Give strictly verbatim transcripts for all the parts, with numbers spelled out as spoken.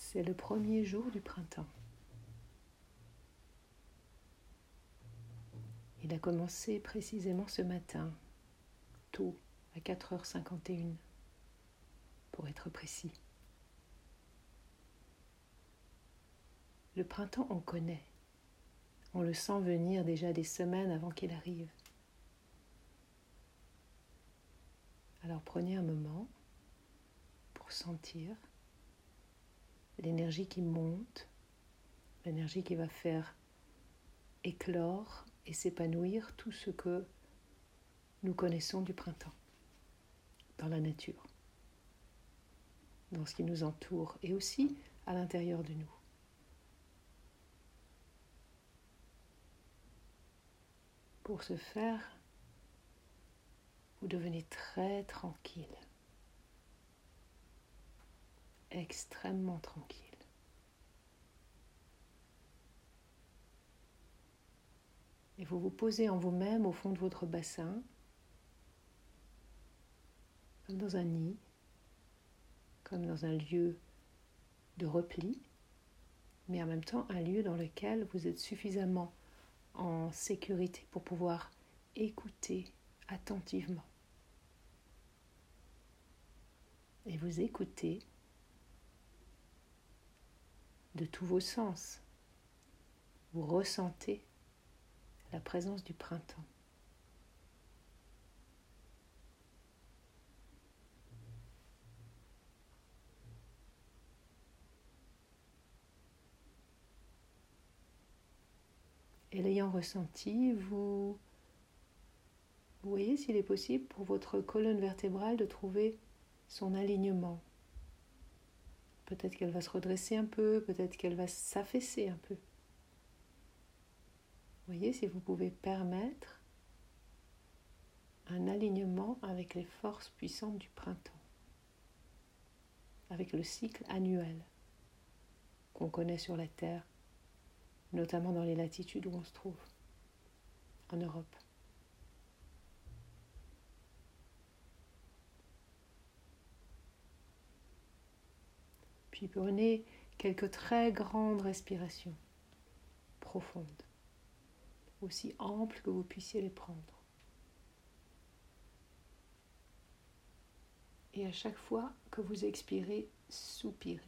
C'est le premier jour du printemps. Il a commencé précisément ce matin, tôt, à quatre heures cinquante et une, pour être précis. Le printemps, on connaît. On le sent venir déjà des semaines avant qu'il arrive. Alors prenez un moment pour sentir l'énergie qui monte, l'énergie qui va faire éclore et s'épanouir tout ce que nous connaissons du printemps, dans la nature, dans ce qui nous entoure et aussi à l'intérieur de nous. Pour ce faire, vous devenez très tranquille, extrêmement tranquille. Et vous vous posez en vous-même au fond de votre bassin, comme dans un nid, comme dans un lieu de repli, mais en même temps un lieu dans lequel vous êtes suffisamment en sécurité pour pouvoir écouter attentivement. Et vous écoutez de tous vos sens. Vous ressentez la présence du printemps. Et l'ayant ressenti, vous, vous voyez s'il est possible pour votre colonne vertébrale de trouver son alignement. Peut-être qu'elle va se redresser un peu, peut-être qu'elle va s'affaisser un peu. Voyez si vous pouvez permettre un alignement avec les forces puissantes du printemps, avec le cycle annuel qu'on connaît sur la Terre, notamment dans les latitudes où on se trouve, en Europe. Puis prenez quelques très grandes respirations, profondes, aussi amples que vous puissiez les prendre. Et à chaque fois que vous expirez, soupirez.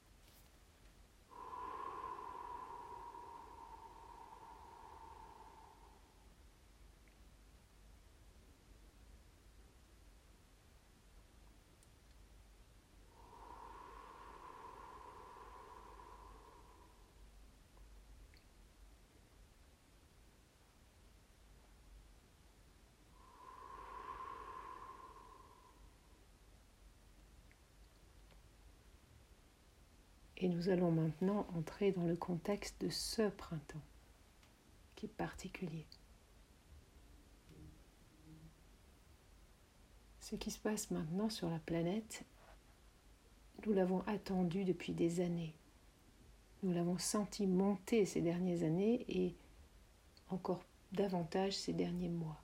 Et nous allons maintenant entrer dans le contexte de ce printemps, qui est particulier. Ce qui se passe maintenant sur la planète, nous l'avons attendu depuis des années. Nous l'avons senti monter ces dernières années et encore davantage ces derniers mois.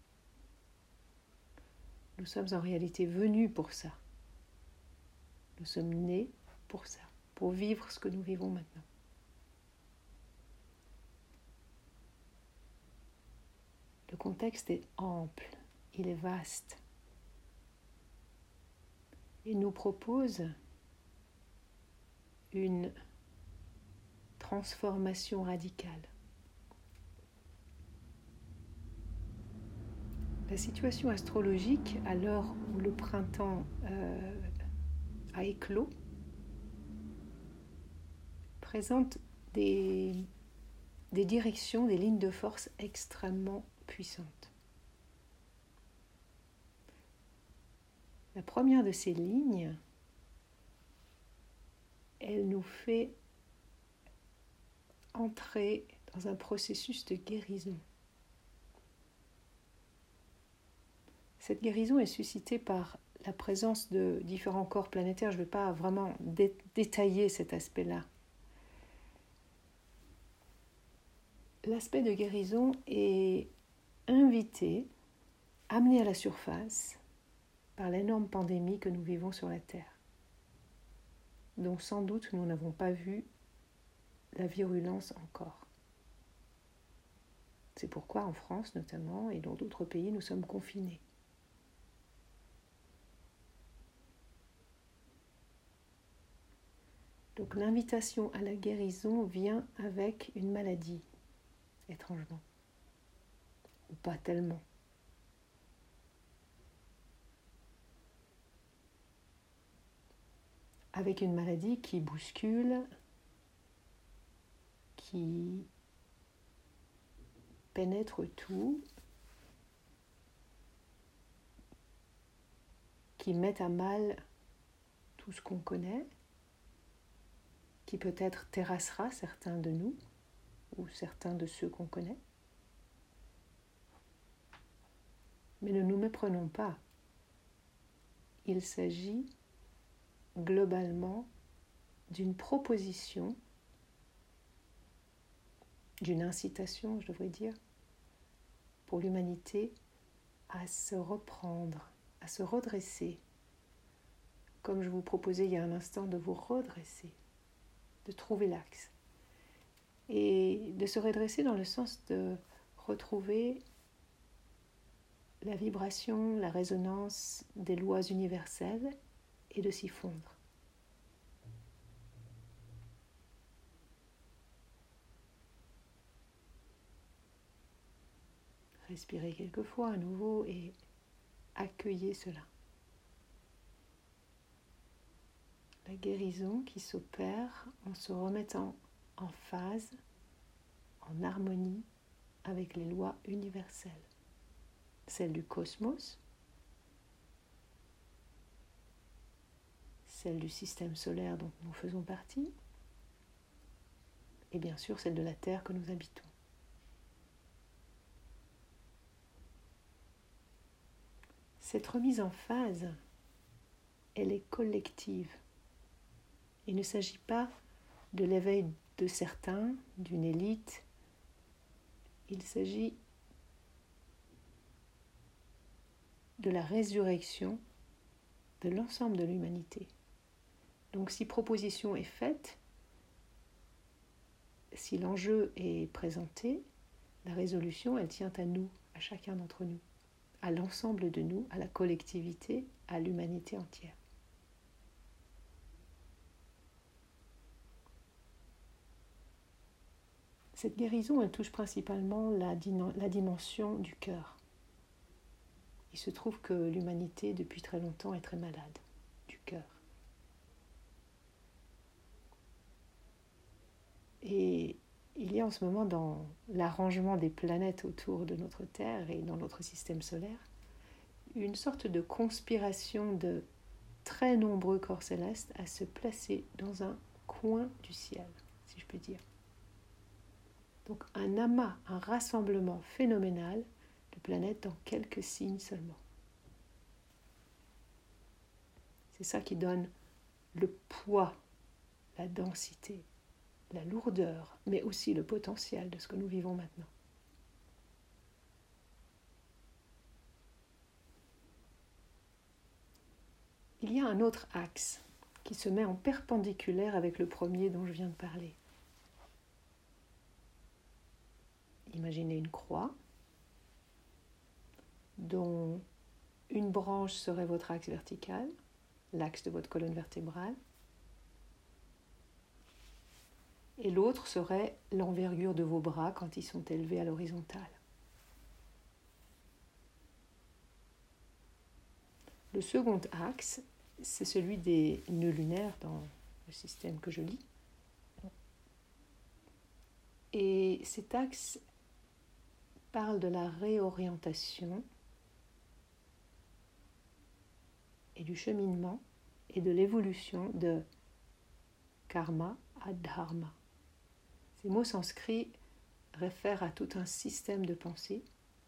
Nous sommes en réalité venus pour ça. Nous sommes nés pour ça, pour vivre ce que nous vivons maintenant. Le contexte est ample, il est vaste. Il nous propose une transformation radicale. La situation astrologique, à l'heure où le printemps euh, a éclos, présente des, des directions, des lignes de force extrêmement puissantes. La première de ces lignes, elle nous fait entrer dans un processus de guérison. Cette guérison est suscitée par la présence de différents corps planétaires. Je ne vais pas vraiment dé- détailler cet aspect-là. L'aspect de guérison est invité, amené à la surface par l'énorme pandémie que nous vivons sur la Terre. dont sans doute nous n'avons pas vu la virulence encore. C'est pourquoi en France notamment et dans d'autres pays nous sommes confinés. Donc l'invitation à la guérison vient avec une maladie, étrangement, ou pas tellement. Avec une maladie qui bouscule, qui pénètre tout, qui met à mal tout ce qu'on connaît, qui peut-être terrassera certains de nous ou certains de ceux qu'on connaît. Mais ne nous méprenons pas. Il s'agit globalement d'une proposition, d'une incitation, je devrais dire, pour l'humanité à se reprendre, à se redresser, comme je vous proposais il y a un instant de vous redresser, de trouver l'axe, et de se redresser dans le sens de retrouver la vibration, la résonance des lois universelles et de s'y fondre. Respirez quelquefois à nouveau et accueillez cela. La guérison qui s'opère en se remettant en phase, en harmonie avec les lois universelles, celles du cosmos, celle du système solaire dont nous faisons partie, et bien sûr celle de la Terre que nous habitons. Cette remise en phase, elle est collective. Il ne s'agit pas de l'éveil de certains, d'une élite. Il s'agit de la résurrection de l'ensemble de l'humanité. Donc si proposition est faite, si l'enjeu est présenté, la résolution, elle tient à nous, à chacun d'entre nous, à l'ensemble de nous, à la collectivité, à l'humanité entière. Cette guérison, elle touche principalement la, la dimension du cœur. Il se trouve que l'humanité, depuis très longtemps, est très malade du cœur. Et il y a en ce moment, dans l'arrangement des planètes autour de notre Terre et dans notre système solaire, une sorte de conspiration de très nombreux corps célestes à se placer dans un coin du ciel, si je puis dire. Donc un amas, un rassemblement phénoménal de planètes dans quelques signes seulement. C'est ça qui donne le poids, la densité, la lourdeur, mais aussi le potentiel de ce que nous vivons maintenant. Il y a un autre axe qui se met en perpendiculaire avec le premier dont je viens de parler. Imaginez une croix dont une branche serait votre axe vertical, l'axe de votre colonne vertébrale, et l'autre serait l'envergure de vos bras quand ils sont élevés à l'horizontale. Le second axe, c'est celui des nœuds lunaires dans le système que je lis. Et cet axe parle de la réorientation et du cheminement et de l'évolution de karma à dharma. Ces mots sanscrits réfèrent à tout un système de pensée,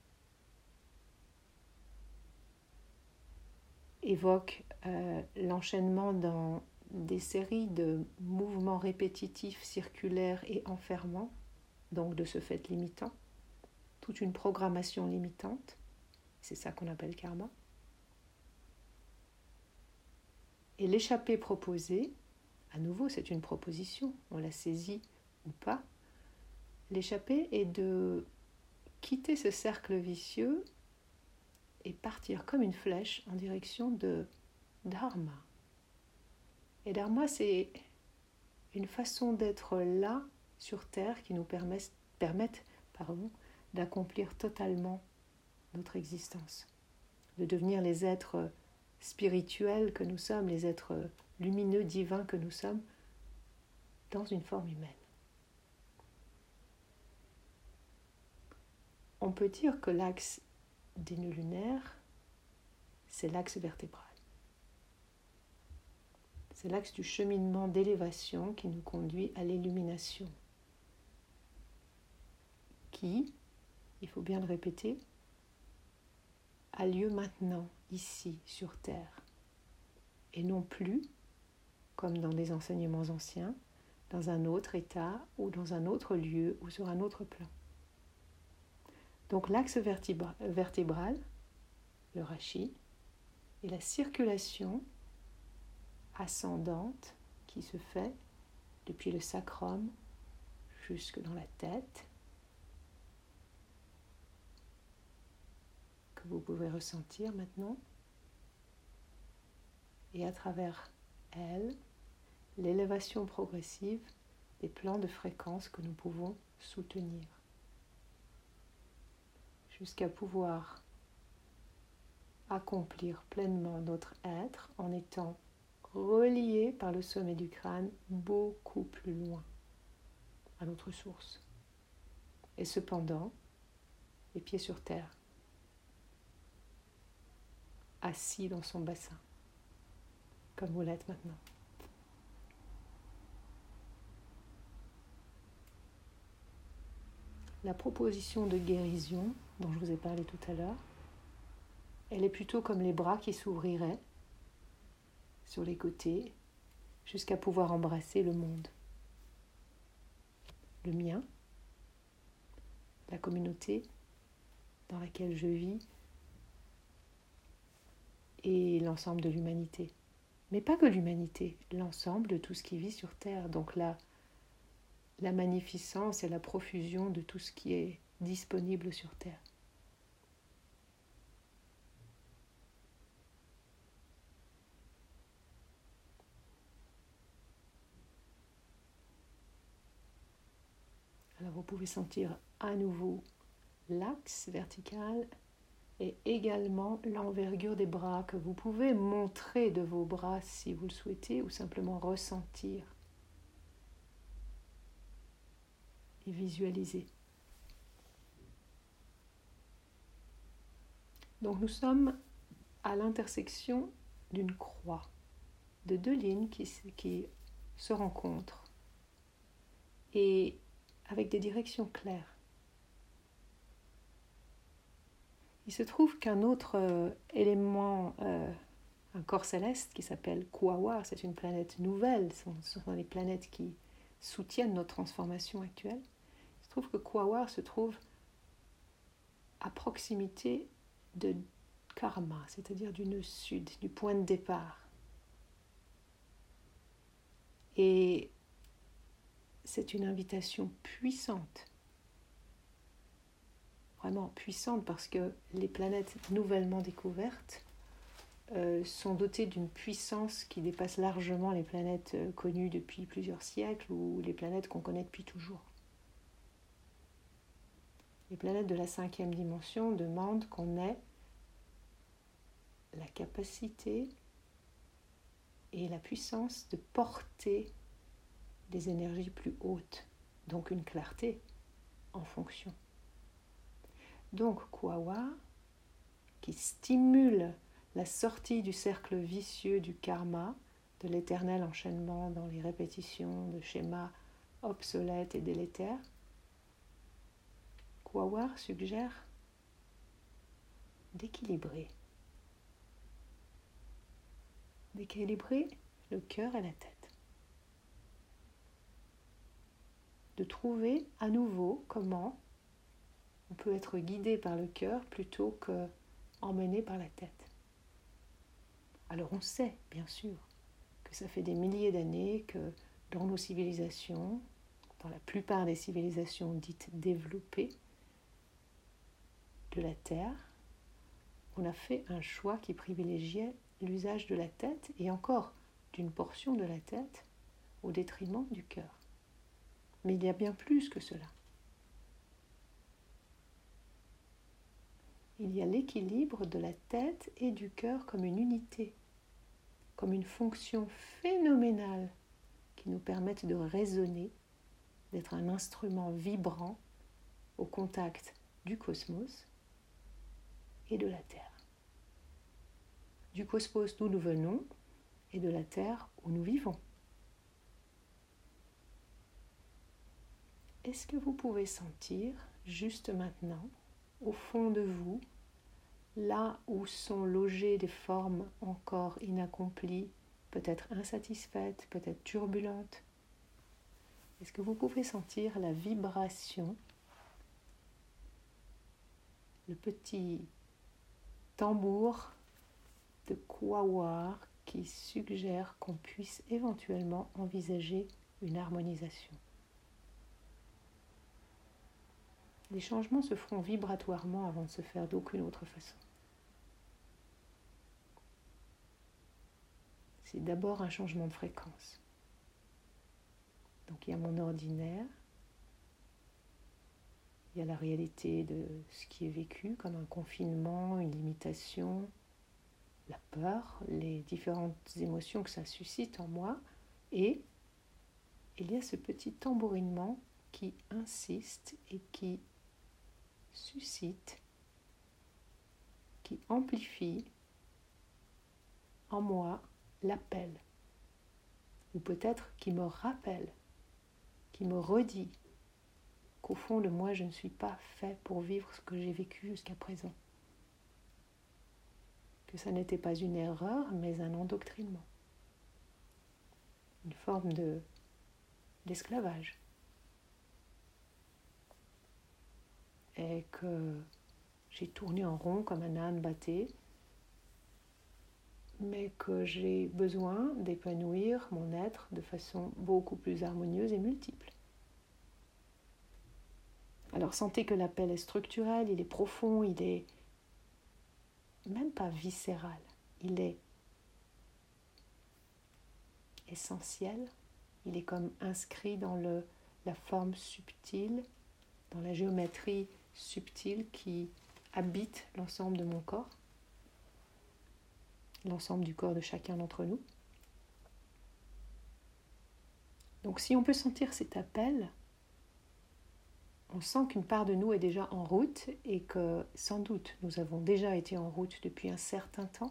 évoquent euh, l'enchaînement dans des séries de mouvements répétitifs, circulaires et enfermants, donc de ce fait limitant, toute une programmation limitante, c'est ça qu'on appelle karma. Et l'échappée proposée, à nouveau c'est une proposition, on la saisit ou pas, l'échapper est de quitter ce cercle vicieux et partir comme une flèche en direction de Dharma. Et Dharma, c'est une façon d'être là sur Terre qui nous permet, permettent pardon, d'accomplir totalement notre existence, de devenir les êtres spirituels que nous sommes, les êtres lumineux, divins que nous sommes, dans une forme humaine. On peut dire que l'axe des nœuds lunaires, c'est l'axe vertébral. C'est l'axe du cheminement d'élévation qui nous conduit à l'illumination, qui, il faut bien le répéter, a lieu maintenant, ici, sur Terre, et non plus, comme dans des enseignements anciens, dans un autre état ou dans un autre lieu ou sur un autre plan. Donc l'axe vertébra- vertébral, le rashi, est la circulation ascendante qui se fait depuis le sacrum jusque dans la tête, que vous pouvez ressentir maintenant, et à travers elle, l'élévation progressive des plans de fréquence que nous pouvons soutenir, jusqu'à pouvoir accomplir pleinement notre être en étant relié par le sommet du crâne beaucoup plus loin à notre source. Et cependant, les pieds sur terre, assis dans son bassin, comme vous l'êtes maintenant. La proposition de guérison dont je vous ai parlé tout à l'heure, elle est plutôt comme les bras qui s'ouvriraient sur les côtés jusqu'à pouvoir embrasser le monde. Le mien, la communauté dans laquelle je vis et l'ensemble de l'humanité. Mais pas que l'humanité, l'ensemble de tout ce qui vit sur Terre. Donc la, la magnificence et la profusion de tout ce qui est disponible sur Terre. Alors vous pouvez sentir à nouveau l'axe vertical et également l'envergure des bras que vous pouvez montrer de vos bras si vous le souhaitez ou simplement ressentir et visualiser. Donc nous sommes à l'intersection d'une croix, de deux lignes qui, qui se rencontrent et avec des directions claires. Il se trouve qu'un autre euh, élément, euh, un corps céleste qui s'appelle Quaoar, c'est une planète nouvelle, ce sont, ce sont les planètes qui soutiennent notre transformation actuelle. Il se trouve que Quaoar se trouve à proximité de Karma, c'est-à-dire du nœud sud, du point de départ. Et c'est une invitation puissante, vraiment puissante, parce que les planètes nouvellement découvertes euh, sont dotées d'une puissance qui dépasse largement les planètes euh, connues depuis plusieurs siècles ou les planètes qu'on connaît depuis toujours. Les planètes de la cinquième dimension demandent qu'on ait la capacité et la puissance de porter des énergies plus hautes, donc une clarté en fonction. Donc Quaoar, qui stimule la sortie du cercle vicieux du karma, de l'éternel enchaînement dans les répétitions de schémas obsolètes et délétères, Quaoar suggère d'équilibrer. D'équilibrer le cœur et la tête. De trouver à nouveau comment on peut être guidé par le cœur plutôt qu'emmené par la tête. Alors on sait, bien sûr, que ça fait des milliers d'années que dans nos civilisations, dans la plupart des civilisations dites développées de la Terre, on a fait un choix qui privilégiait l'usage de la tête et encore d'une portion de la tête au détriment du cœur. Mais il y a bien plus que cela. Il y a l'équilibre de la tête et du cœur comme une unité, comme une fonction phénoménale qui nous permettent de résonner, d'être un instrument vibrant au contact du cosmos et de la Terre. Du cosmos d'où nous venons et de la Terre où nous vivons. Est-ce que vous pouvez sentir, juste maintenant, au fond de vous, là où sont logées des formes encore inaccomplies, peut-être insatisfaites, peut-être turbulentes? Est-ce que vous pouvez sentir la vibration, le petit tambour de Quawar qui suggère qu'on puisse éventuellement envisager une harmonisation? Les changements se feront vibratoirement avant de se faire d'aucune autre façon. C'est d'abord un changement de fréquence. Donc il y a mon ordinaire, il y a la réalité de ce qui est vécu comme un confinement, une limitation, la peur, les différentes émotions que ça suscite en moi, et il y a ce petit tambourinement qui insiste et qui suscite, qui amplifie en moi l'appel, ou peut-être qui me rappelle, qui me redit qu'au fond de moi, je ne suis pas fait pour vivre ce que j'ai vécu jusqu'à présent. Que ça n'était pas une erreur, mais un endoctrinement. Une forme de, d'esclavage. Et que j'ai tourné en rond comme un âne batté, mais que j'ai besoin d'épanouir mon être de façon beaucoup plus harmonieuse et multiple. Alors sentez que l'appel est structurel, il est profond, il est même pas viscéral, il est essentiel, il est comme inscrit dans le, la forme subtile, dans la géométrie subtile qui habite l'ensemble de mon corps, l'ensemble du corps de chacun d'entre nous. Donc si on peut sentir cet appel, on sent qu'une part de nous est déjà en route et que sans doute nous avons déjà été en route depuis un certain temps.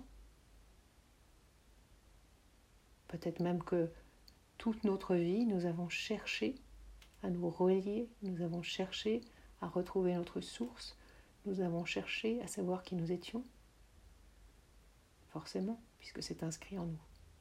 Peut-être même que toute notre vie, nous avons cherché à nous relier, nous avons cherché à retrouver notre source, nous avons cherché à savoir qui nous étions. Forcément, puisque c'est inscrit en nous.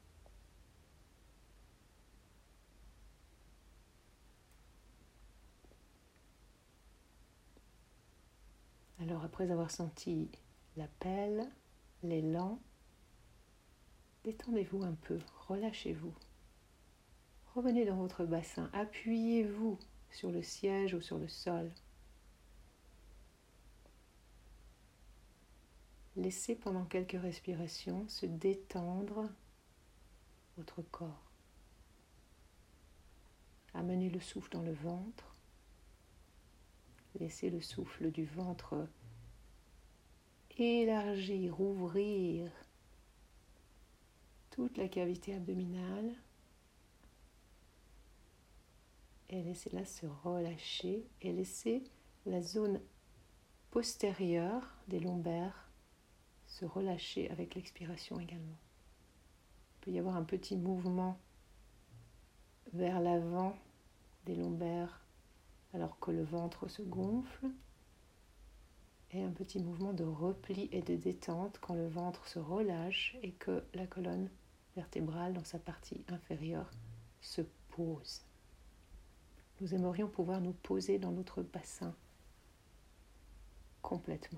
Alors après avoir senti l'appel, l'élan, détendez-vous un peu, relâchez-vous. Revenez dans votre bassin, appuyez-vous sur le siège ou sur le sol. Laissez pendant quelques respirations se détendre votre corps. Amenez le souffle dans le ventre. Laissez le souffle du ventre élargir, ouvrir toute la cavité abdominale. Et laissez-la se relâcher et laissez la zone postérieure des lombaires se relâcher avec l'expiration également. Il peut y avoir un petit mouvement vers l'avant des lombaires alors que le ventre se gonfle et un petit mouvement de repli et de détente quand le ventre se relâche et que la colonne vertébrale dans sa partie inférieure se pose. Nous aimerions pouvoir nous poser dans notre bassin complètement.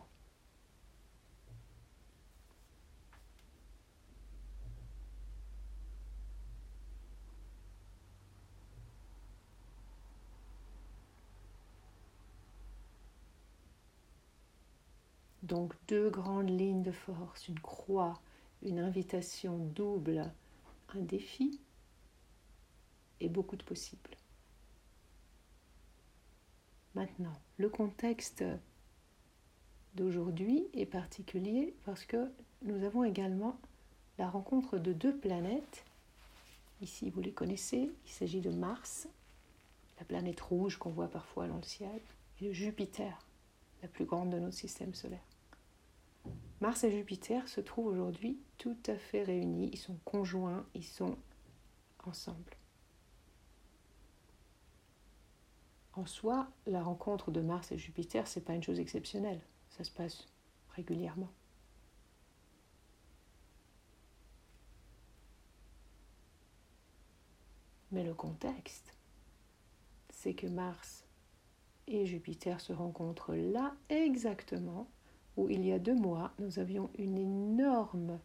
Donc deux grandes lignes de force, une croix, une invitation double, un défi et beaucoup de possibles. Maintenant, le contexte d'aujourd'hui est particulier parce que nous avons également la rencontre de deux planètes. Ici, vous les connaissez, il s'agit de Mars, la planète rouge qu'on voit parfois dans le ciel, et de Jupiter, la plus grande de notre système solaire. Mars et Jupiter se trouvent aujourd'hui tout à fait réunis, ils sont conjoints, ils sont ensemble. En soi, la rencontre de Mars et Jupiter, ce n'est pas une chose exceptionnelle, ça se passe régulièrement. Mais le contexte, c'est que Mars et Jupiter se rencontrent là exactement où il y a deux mois, nous avions une énorme,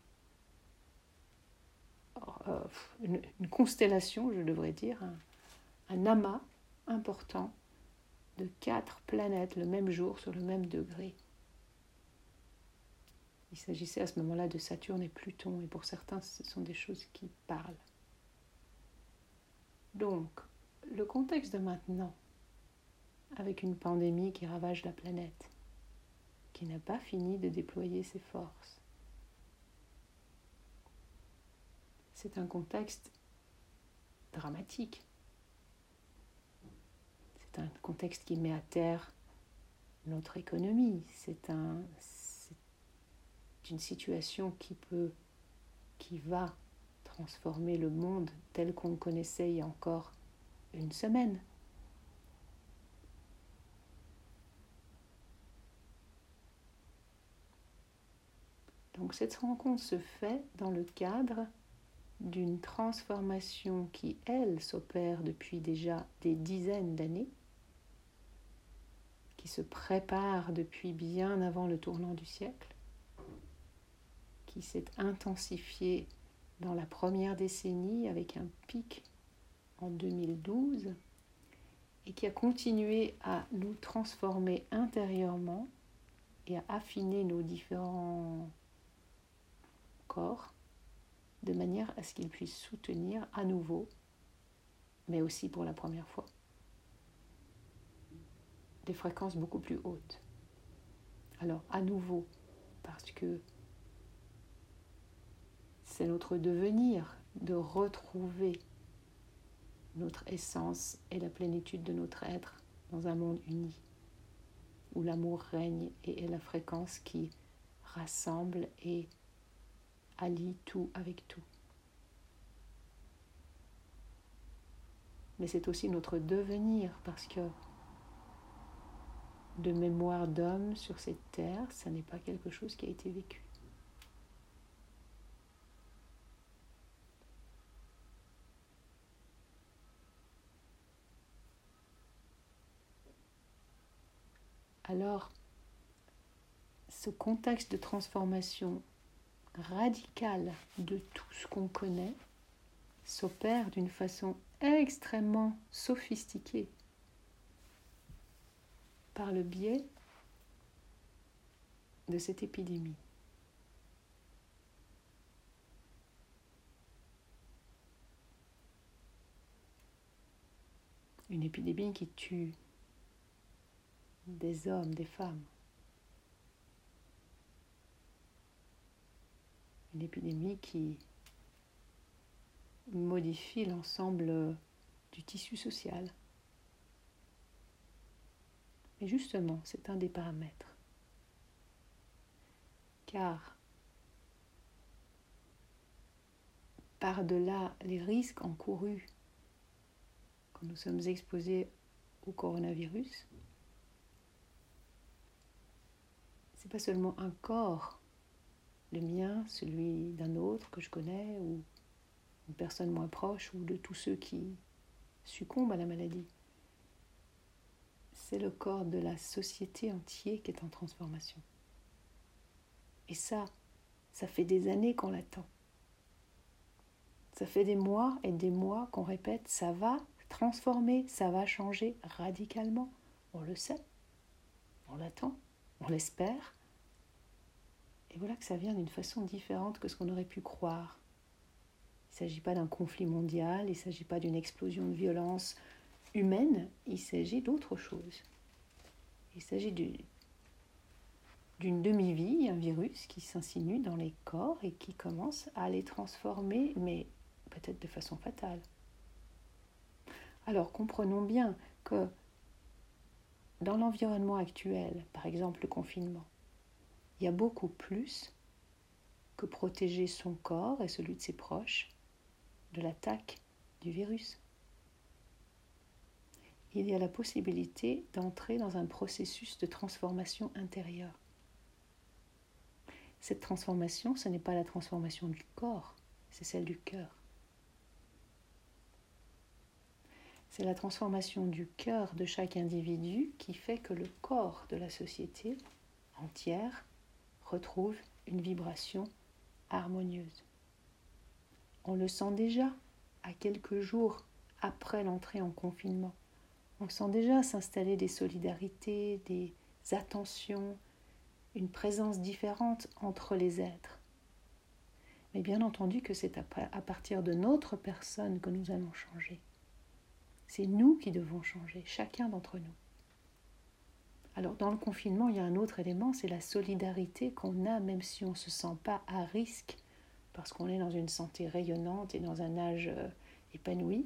euh, une, une constellation, je devrais dire, un, un amas important de quatre planètes le même jour sur le même degré. Il s'agissait à ce moment-là de Saturne et Pluton, et pour certains, ce sont des choses qui parlent. Donc, le contexte de maintenant, avec une pandémie qui ravage la planète, qui n'a pas fini de déployer ses forces, c'est un contexte dramatique. C'est un contexte qui met à terre notre économie. C'est un, c'est une situation qui peut, qui va transformer le monde tel qu'on le connaissait il y a encore une semaine. Donc cette rencontre se fait dans le cadre d'une transformation qui, elle, s'opère depuis déjà des dizaines d'années, qui se prépare depuis bien avant le tournant du siècle, qui s'est intensifiée dans la première décennie avec un pic en deux mille douze et qui a continué à nous transformer intérieurement et à affiner nos différents corps de manière à ce qu'ils puissent soutenir à nouveau, mais aussi pour la première fois, des fréquences beaucoup plus hautes. Alors, à nouveau, parce que c'est notre devenir de retrouver notre essence et la plénitude de notre être dans un monde uni, où l'amour règne et est la fréquence qui rassemble et allie tout avec tout. Mais c'est aussi notre devenir, parce que de mémoire d'homme sur cette terre, ça n'est pas quelque chose qui a été vécu. Alors, ce contexte de transformation radicale de tout ce qu'on connaît s'opère d'une façon extrêmement sophistiquée par le biais de cette épidémie. Une épidémie qui tue des hommes, des femmes. Une épidémie qui modifie l'ensemble du tissu social. Et justement, c'est un des paramètres. Car par-delà les risques encourus quand nous sommes exposés au coronavirus, c'est pas seulement un corps, le mien, celui d'un autre que je connais, ou une personne moins proche, ou de tous ceux qui succombent à la maladie. C'est le corps de la société entière qui est en transformation. Et ça, ça fait des années qu'on l'attend. Ça fait des mois et des mois qu'on répète, ça va transformer, ça va changer radicalement. On le sait, on l'attend, on l'espère, Et voilà que ça vient d'une façon différente que ce qu'on aurait pu croire. Il ne s'agit pas d'un conflit mondial, il ne s'agit pas d'une explosion de violence humaine, il s'agit d'autre chose. Il s'agit du, d'une demi-vie, un virus qui s'insinue dans les corps et qui commence à les transformer, mais peut-être de façon fatale. Alors comprenons bien que dans l'environnement actuel, par exemple le confinement, il y a beaucoup plus que protéger son corps et celui de ses proches de l'attaque du virus. Il y a la possibilité d'entrer dans un processus de transformation intérieure. Cette transformation, ce n'est pas la transformation du corps, c'est celle du cœur. C'est la transformation du cœur de chaque individu qui fait que le corps de la société entière retrouve une vibration harmonieuse. On le sent déjà à quelques jours après l'entrée en confinement. On sent déjà s'installer des solidarités, des attentions, une présence différente entre les êtres. Mais bien entendu que c'est à partir de notre personne que nous allons changer. C'est nous qui devons changer, chacun d'entre nous. Alors dans le confinement, il y a un autre élément, c'est la solidarité qu'on a même si on ne se sent pas à risque, parce qu'on est dans une santé rayonnante et dans un âge euh, épanoui.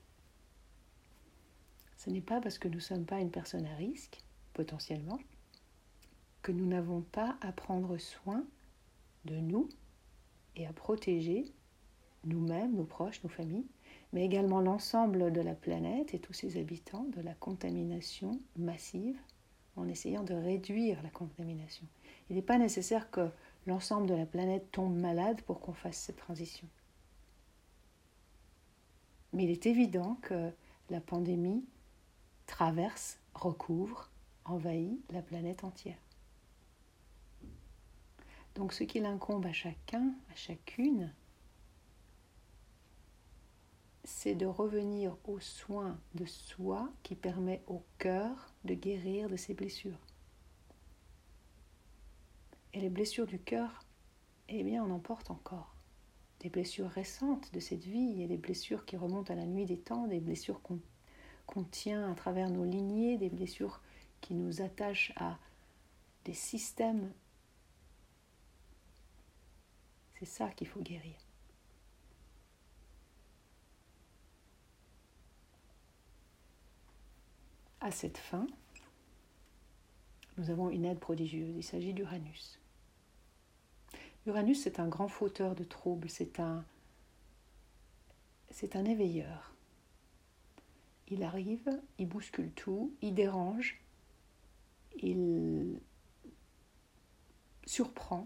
Ce n'est pas parce que nous ne sommes pas une personne à risque, potentiellement, que nous n'avons pas à prendre soin de nous et à protéger nous-mêmes, nos proches, nos familles, mais également l'ensemble de la planète et tous ses habitants de la contamination massive, en essayant de réduire la contamination. Il n'est pas nécessaire que l'ensemble de la planète tombe malade pour qu'on fasse cette transition. Mais il est évident que la pandémie traverse, recouvre, envahit la planète entière. Donc ce qu'il incombe à chacun, à chacune, c'est de revenir aux soins de soi qui permet au cœur de guérir de ses blessures. Et les blessures du cœur, eh bien on en porte encore. Des blessures récentes de cette vie et des blessures qui remontent à la nuit des temps, des blessures qu'on, qu'on tient à travers nos lignées, des blessures qui nous attachent à des systèmes. C'est ça qu'il faut guérir. À cette fin, nous avons une aide prodigieuse. Il s'agit d'Uranus. Uranus, c'est un grand fauteur de troubles, c'est un, c'est un éveilleur. Il arrive, il bouscule tout, il dérange, il surprend,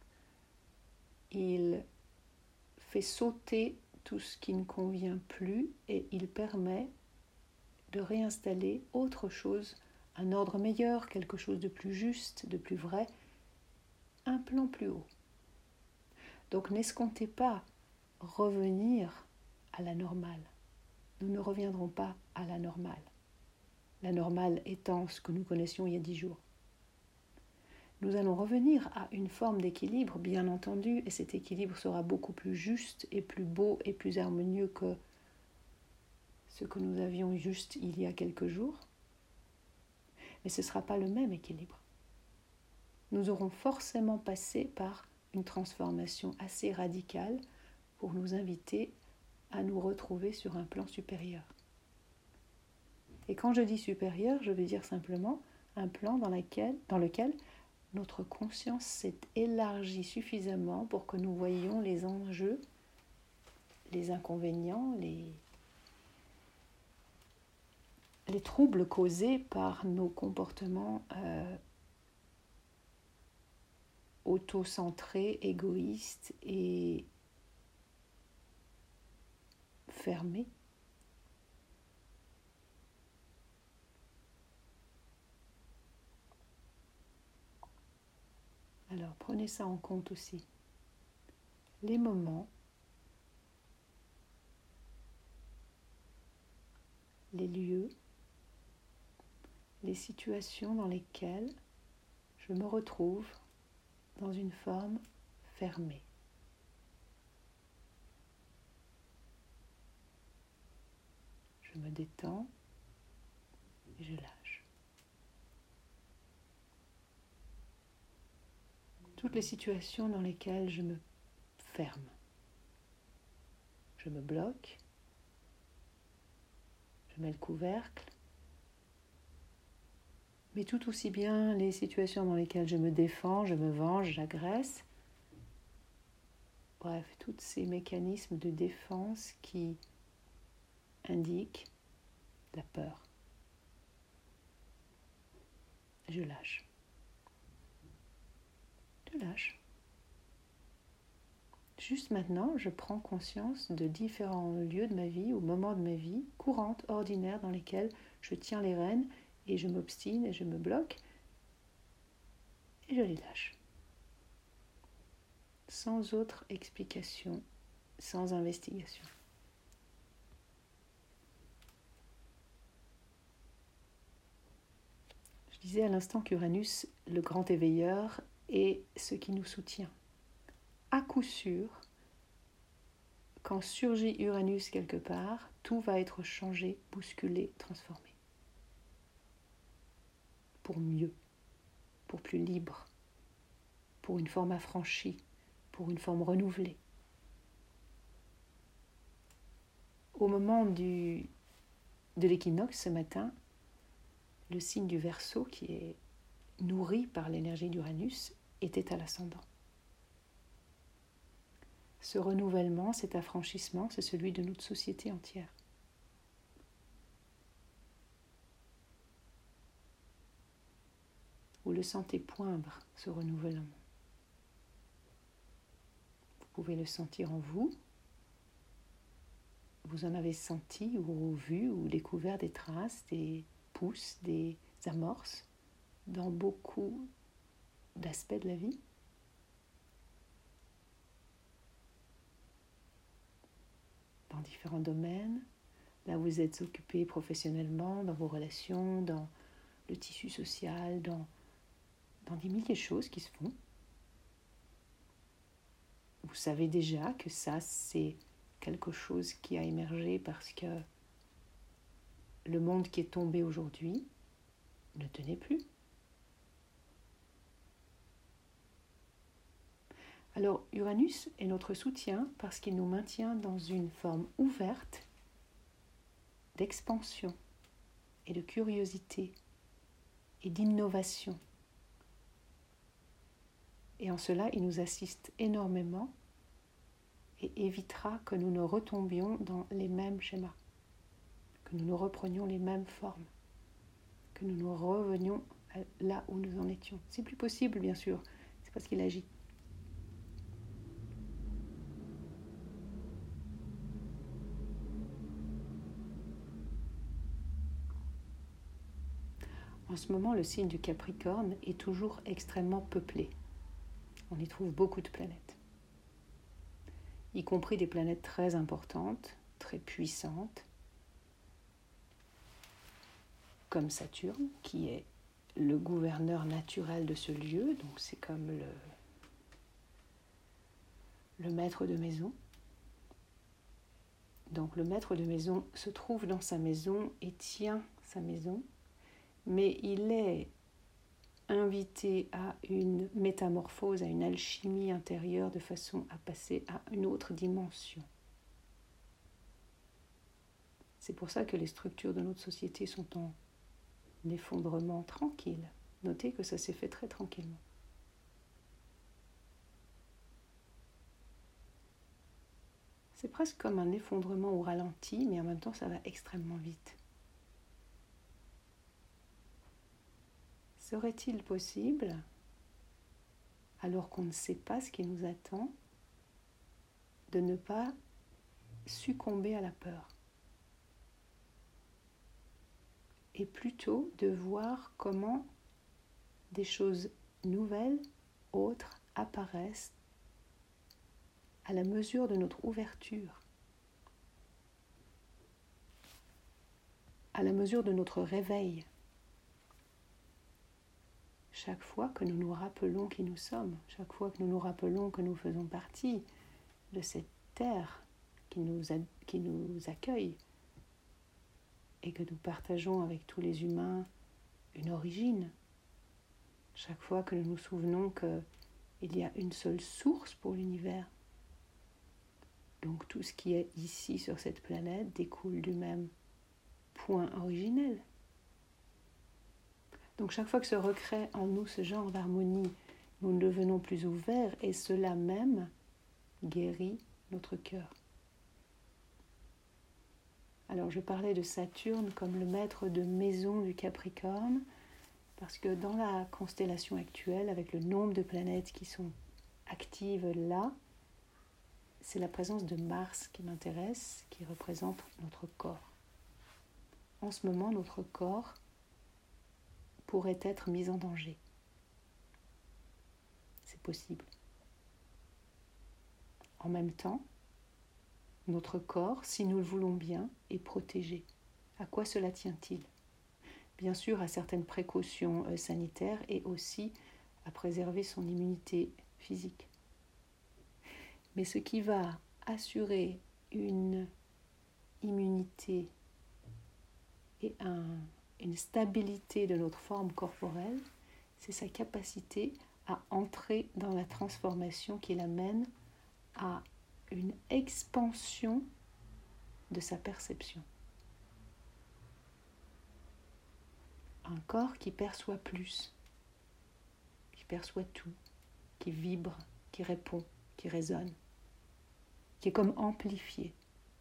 il fait sauter tout ce qui ne convient plus et il permet de réinstaller autre chose, un ordre meilleur, quelque chose de plus juste, de plus vrai, un plan plus haut. Donc n'escomptez pas revenir à la normale. Nous ne reviendrons pas à la normale. La normale étant ce que nous connaissions il y a dix jours. Nous allons revenir à une forme d'équilibre, bien entendu, et cet équilibre sera beaucoup plus juste et plus beau et plus harmonieux que ce que nous avions juste il y a quelques jours. Mais ce ne sera pas le même équilibre. Nous aurons forcément passé par une transformation assez radicale pour nous inviter à nous retrouver sur un plan supérieur. Et quand je dis supérieur, je veux dire simplement un plan dans, laquelle, dans lequel notre conscience s'est élargie suffisamment pour que nous voyions les enjeux, les inconvénients, les, les troubles causés par nos comportements euh, auto-centrés, égoïstes et fermés. Alors prenez ça en compte aussi. Les moments, les lieux, les situations dans lesquelles je me retrouve dans une forme fermée. Je me détends et je lâche. Toutes les situations dans lesquelles je me ferme, je me bloque, je mets le couvercle, mais tout aussi bien les situations dans lesquelles je me défends, je me venge, j'agresse. Bref, tous ces mécanismes de défense qui indiquent la peur. Je lâche. Je lâche. Juste maintenant, je prends conscience de différents lieux de ma vie ou moments de ma vie, courantes, ordinaires, dans lesquels je tiens les rênes et je m'obstine et je me bloque et je les lâche. Sans autre explication, sans investigation. Je disais à l'instant qu'Uranus, le grand éveilleur, est ce qui nous soutient. À coup sûr, quand surgit Uranus quelque part, tout va être changé, bousculé, transformé. Pour mieux, pour plus libre, pour une forme affranchie, pour une forme renouvelée. Au moment du, de l'équinoxe ce matin, le signe du Verseau, qui est nourri par l'énergie d'Uranus, était à l'ascendant. Ce renouvellement, cet affranchissement, c'est celui de notre société entière. Vous le sentez poindre, ce renouvellement. Vous pouvez le sentir en vous. Vous en avez senti ou vu ou découvert des traces, des pousses, des amorces dans beaucoup d'aspects de la vie. Dans différents domaines, là où vous êtes occupé professionnellement, dans vos relations, dans le tissu social, dans, dans des milliers de choses qui se font. Vous savez déjà que ça, c'est quelque chose qui a émergé parce que le monde qui est tombé aujourd'hui ne tenait plus. Alors, Uranus est notre soutien parce qu'il nous maintient dans une forme ouverte d'expansion et de curiosité et d'innovation. Et en cela, il nous assiste énormément et évitera que nous ne retombions dans les mêmes schémas, que nous ne reprenions les mêmes formes, que nous nous revenions là où nous en étions. C'est plus possible, bien sûr, c'est parce qu'il agit. En ce moment, le signe du Capricorne est toujours extrêmement peuplé. On y trouve beaucoup de planètes, y compris des planètes très importantes, très puissantes, comme Saturne, qui est le gouverneur naturel de ce lieu, donc c'est comme le, le maître de maison. Donc le maître de maison se trouve dans sa maison et tient sa maison, mais il est invité à une métamorphose, à une alchimie intérieure de façon à passer à une autre dimension. C'est pour ça que les structures de notre société sont en effondrement tranquille. Notez que ça s'est fait très tranquillement. C'est presque comme un effondrement au ralenti, mais en même temps ça va extrêmement vite. Serait-il possible, alors qu'on ne sait pas ce qui nous attend, de ne pas succomber à la peur et plutôt de voir comment des choses nouvelles, autres, apparaissent à la mesure de notre ouverture, à la mesure de notre réveil. chaque fois que nous nous rappelons qui nous sommes, chaque fois que nous nous rappelons que nous faisons partie de cette terre qui nous, a, qui nous accueille et que nous partageons avec tous les humains une origine, chaque fois que nous nous souvenons qu'il y a une seule source pour l'univers, donc tout ce qui est ici sur cette planète découle du même point originel. Donc chaque fois que se recrée en nous ce genre d'harmonie, nous devenons plus ouverts et cela même guérit notre cœur. Alors je parlais de Saturne comme le maître de maison du Capricorne parce que dans la constellation actuelle, avec le nombre de planètes qui sont actives là, c'est la présence de Mars qui m'intéresse, qui représente notre corps. En ce moment, notre corps pourrait être mis en danger. C'est possible. En même temps, notre corps, si nous le voulons bien, est protégé. À quoi cela tient-il ? Bien sûr, à certaines précautions euh, sanitaires et aussi à préserver son immunité physique. Mais ce qui va assurer une immunité et un, une stabilité de notre forme corporelle, c'est sa capacité à entrer dans la transformation qui l'amène à une expansion de sa perception. Un corps qui perçoit plus, qui perçoit tout, qui vibre, qui répond, qui résonne, qui est comme amplifié.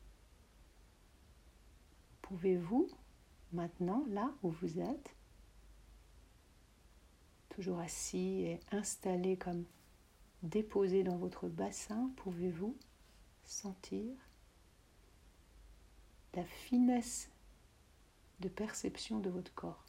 Pouvez-vous, maintenant, là où vous êtes, toujours assis et installé comme déposé dans votre bassin, pouvez-vous sentir la finesse de perception de votre corps?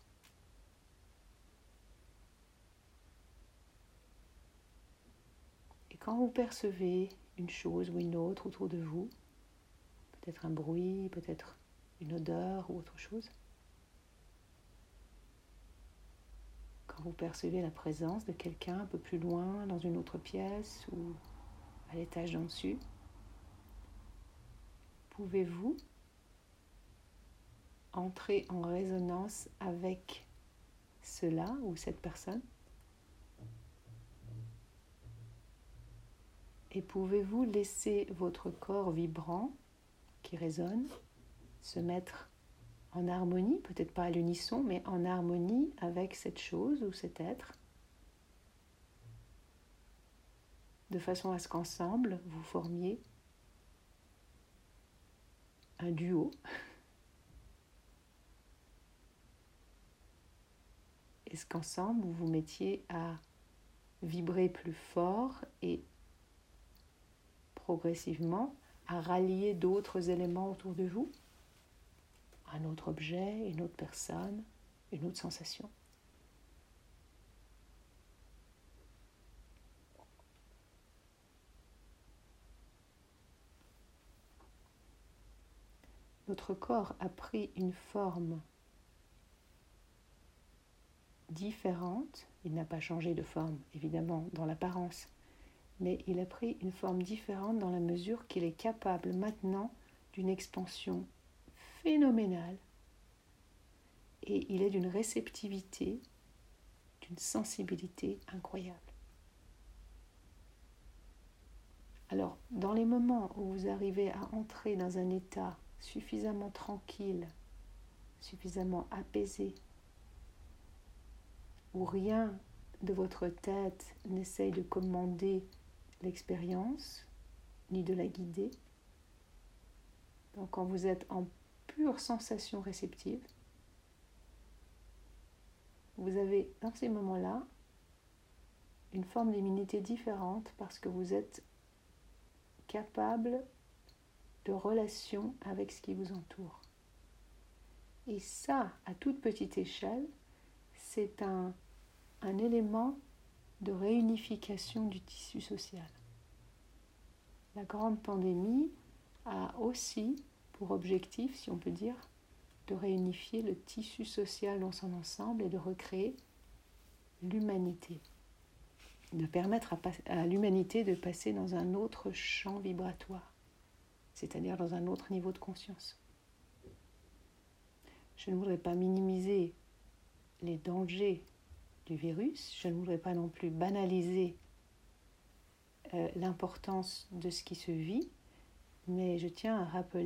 Et quand vous percevez une chose ou une autre autour de vous, peut-être un bruit, peut-être une odeur ou autre chose, quand vous percevez la présence de quelqu'un un peu plus loin, dans une autre pièce ou à l'étage d'en dessus, pouvez-vous entrer en résonance avec cela ou cette personne? Et pouvez-vous laisser votre corps vibrant, qui résonne, se mettre en harmonie, peut-être pas à l'unisson, mais en harmonie avec cette chose ou cet être, de façon à ce qu'ensemble, vous formiez un duo. Est-ce qu'ensemble, vous vous mettiez à vibrer plus fort et progressivement à rallier d'autres éléments autour de vous? Un autre objet, une autre personne, une autre sensation. Notre corps a pris une forme différente. Il n'a pas changé de forme, évidemment, dans l'apparence, mais il a pris une forme différente dans la mesure qu'il est capable maintenant d'une expansion phénoménale et il est d'une réceptivité, d'une sensibilité incroyable. Alors, dans les moments où vous arrivez à entrer dans un état suffisamment tranquille, suffisamment apaisé, où rien de votre tête n'essaye de commander l'expérience, ni de la guider. Donc quand vous êtes en pure sensation réceptive, vous avez dans ces moments-là une forme d'immunité différente parce que vous êtes capable de relation avec ce qui vous entoure. Et ça, à toute petite échelle, c'est un, un élément de réunification du tissu social. La grande pandémie a aussi pour objectif, si on peut dire, de réunifier le tissu social dans son ensemble et de recréer l'humanité, de permettre à, à l'humanité de passer dans un autre champ vibratoire, c'est-à-dire dans un autre niveau de conscience. Je ne voudrais pas minimiser les dangers du virus, je ne voudrais pas non plus banaliser euh, l'importance de ce qui se vit, mais je tiens à rappeler